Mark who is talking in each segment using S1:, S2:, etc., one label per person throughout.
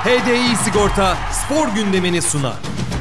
S1: HDI Sigorta spor gündemini sunar.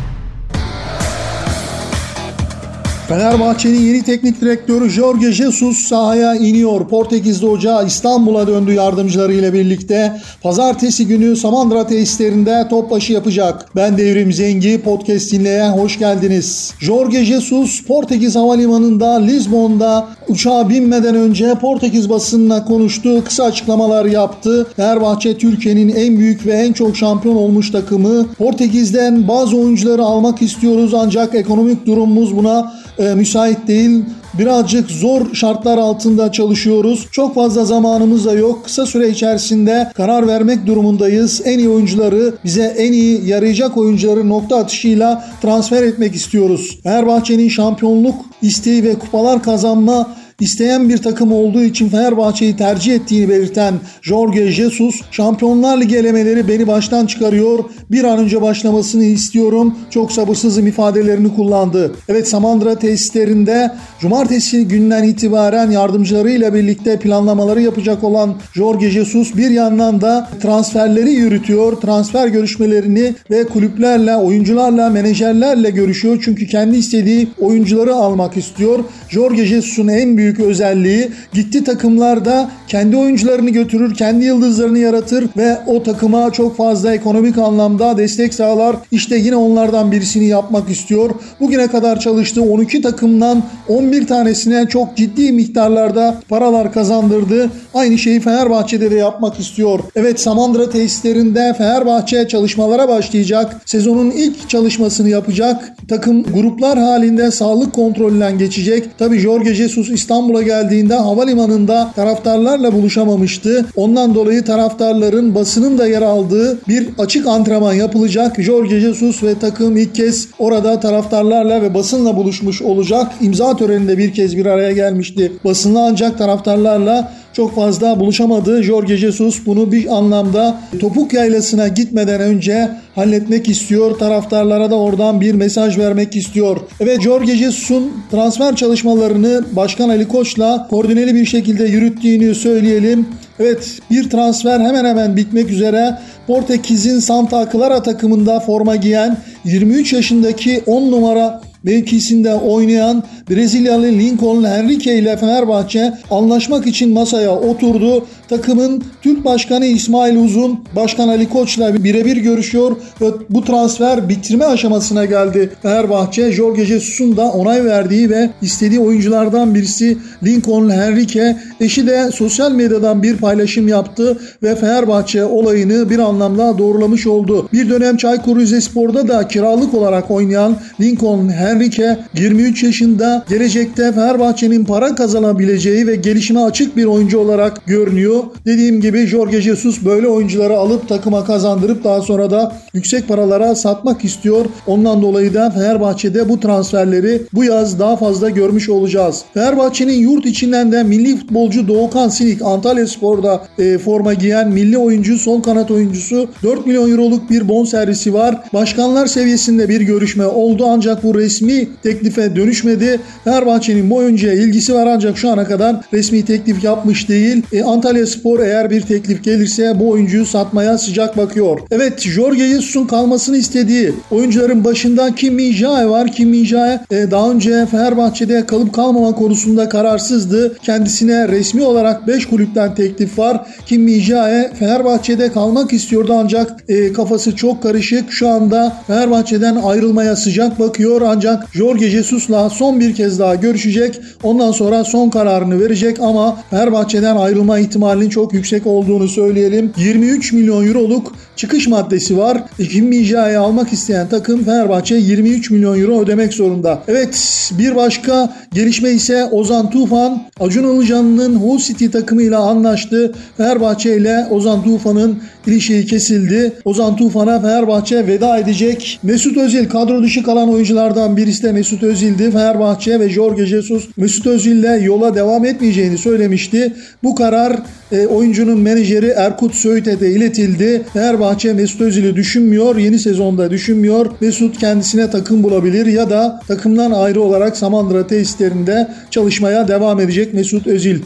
S2: Fenerbahçe'nin yeni teknik direktörü Jorge Jesus sahaya iniyor. Portekizli hoca İstanbul'a döndü yardımcılarıyla birlikte. Pazartesi günü Samandıra tesislerinde top başı yapacak. Ben Devrim Zengi, podcast dinleyen hoş geldiniz. Jorge Jesus Portekiz Havalimanı'nda Lizbon'da uçağa binmeden önce Portekiz basınına konuştu. Kısa açıklamalar yaptı. Fenerbahçe Türkiye'nin en büyük ve en çok şampiyon olmuş takımı. Portekiz'den bazı oyuncuları almak istiyoruz ancak ekonomik durumumuz buna müsait değil. Birazcık zor şartlar altında çalışıyoruz. Çok fazla zamanımız da yok. Kısa süre içerisinde karar vermek durumundayız. En iyi oyuncuları, bize en iyi yarayacak oyuncuları nokta atışıyla transfer etmek istiyoruz. Fenerbahçe'nin şampiyonluk isteği ve kupalar kazanma İsteyen bir takım olduğu için Fenerbahçe'yi tercih ettiğini belirten Jorge Jesus, Şampiyonlar Ligi elemeleri beni baştan çıkarıyor, bir an önce başlamasını istiyorum, çok sabırsızım ifadelerini kullandı. Evet, Samandıra tesislerinde cumartesi günden itibaren yardımcılarıyla birlikte planlamaları yapacak olan Jorge Jesus bir yandan da transferleri yürütüyor, transfer görüşmelerini ve kulüplerle, oyuncularla, menajerlerle görüşüyor çünkü kendi istediği oyuncuları almak istiyor. Jorge Jesus'un en büyük özelliği, gitti takımlarda kendi oyuncularını götürür, kendi yıldızlarını yaratır ve o takıma çok fazla ekonomik anlamda destek sağlar. İşte yine onlardan birisini yapmak istiyor. Bugüne kadar çalıştığı 12 takımdan 11 tanesine çok ciddi miktarlarda paralar kazandırdı. Aynı şeyi Fenerbahçe'de de yapmak istiyor. Evet, Samandıra tesislerinde Fenerbahçe çalışmalara başlayacak. Sezonun ilk çalışmasını yapacak. Takım gruplar halinde sağlık kontrolünden geçecek. Tabii Jorge Jesus İstanbul'a geldiğinde havalimanında taraftarlarla buluşamamıştı. Ondan dolayı taraftarların, basının da yer aldığı bir açık antrenman yapılacak. Jorge Jesus ve takım ilk kez orada taraftarlarla ve basınla buluşmuş olacak. İmza töreninde bir kez bir araya gelmişti basınla, ancak taraftarlarla çok fazla buluşamadı. Jorge Jesus bunu bir anlamda topuk yaylasına gitmeden önce halletmek istiyor. Taraftarlara da oradan bir mesaj vermek istiyor. Evet, Jorge Jesus'un transfer çalışmalarını Başkan Ali Koç'la koordineli bir şekilde yürüttüğünü söyleyelim. Evet, bir transfer hemen hemen bitmek üzere. Portekiz'in Santa Clara takımında forma giyen 23 yaşındaki 10 numara mevkisinde oynayan Brezilyalı Lincoln Henrique ile Fenerbahçe anlaşmak için masaya oturdu. Takımın Türk Başkanı İsmail Uzun, Başkan Ali Koç'la birebir görüşüyor ve bu transfer bitirme aşamasına geldi. Fenerbahçe, Jorge Jesus'un da onay verdiği ve istediği oyunculardan birisi Lincoln Henrique. Eşi de sosyal medyadan bir paylaşım yaptı ve Fenerbahçe olayını bir anlamda doğrulamış oldu. Bir dönem Çaykur Rizespor'da da kiralık olarak oynayan Lincoln Henrique 23 yaşında, gelecekte Fenerbahçe'nin para kazanabileceği ve gelişime açık bir oyuncu olarak görünüyor. Dediğim gibi Jorge Jesus böyle oyuncuları alıp takıma kazandırıp daha sonra da yüksek paralara satmak istiyor. Ondan dolayı da Fenerbahçe'de bu transferleri bu yaz daha fazla görmüş olacağız. Fenerbahçe'nin yurt içinden de milli futbolcu Doğukan Sinik, Antalyaspor'da forma giyen milli oyuncu, sol kanat oyuncusu, 4 milyon euroluk bir bonservisi var. Başkanlar seviyesinde bir görüşme oldu ancak bu resmi teklife dönüşmedi. Fenerbahçe'nin bu oyuncuya ilgisi var ancak şu ana kadar resmi teklif yapmış değil. Antalyaspor eğer bir teklif gelirse bu oyuncuyu satmaya sıcak bakıyor. Evet, Jorge Jesus'un kalmasını istediği oyuncuların başında Kim Min-jae var. Kim Min-jae daha önce Fenerbahçe'de kalıp kalmama konusunda kararsızdı. Kendisine resmi olarak 5 kulüpten teklif var. Kim Min-jae Fenerbahçe'de kalmak istiyordu ancak kafası çok karışık. Şu anda Fenerbahçe'den ayrılmaya sıcak bakıyor ancak Jorge Jesus'la son bir kez daha görüşecek. Ondan sonra son kararını verecek ama Fenerbahçe'den ayrılma ihtimalinin çok yüksek olduğunu söyleyelim. 23 milyon euroluk çıkış maddesi var. Kim Min-jae'yi almak isteyen takım Fenerbahçe 23 milyon euro ödemek zorunda. Evet, bir başka gelişme ise Ozan Tufan, Acun Ilıcalı'nın Hull City takımıyla anlaştı. Fenerbahçe ile Ozan Tufan'ın ilişiği kesildi. Ozan Tufan'a Fenerbahçe veda edecek. Mesut Özil kadro dışı kalan oyunculardan birisi de Mesut Özil'di. Fenerbahçe ve Jorge Jesus Mesut Özil'le yola devam etmeyeceğini söylemişti. Bu karar oyuncunun menajeri Erkut Söğüt'e de iletildi. Fenerbahçe Mesut Özil'i düşünmüyor. Yeni sezonda düşünmüyor. Mesut kendisine takım bulabilir ya da takımdan ayrı olarak Samandıra tesislerinde çalışmaya devam edecek Mesut Özil.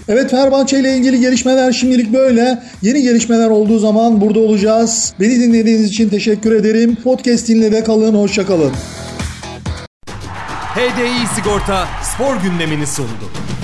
S2: Evet, Fenerbahçe ile ilgili gelişmeler şimdilik böyle. Yeni gelişmeler olduğu zaman burada olacağız. Beni dinlediğiniz için teşekkür ederim. Podcast dinle kalın, hoşça kalın.
S1: HDI Sigorta spor gündemini sundu.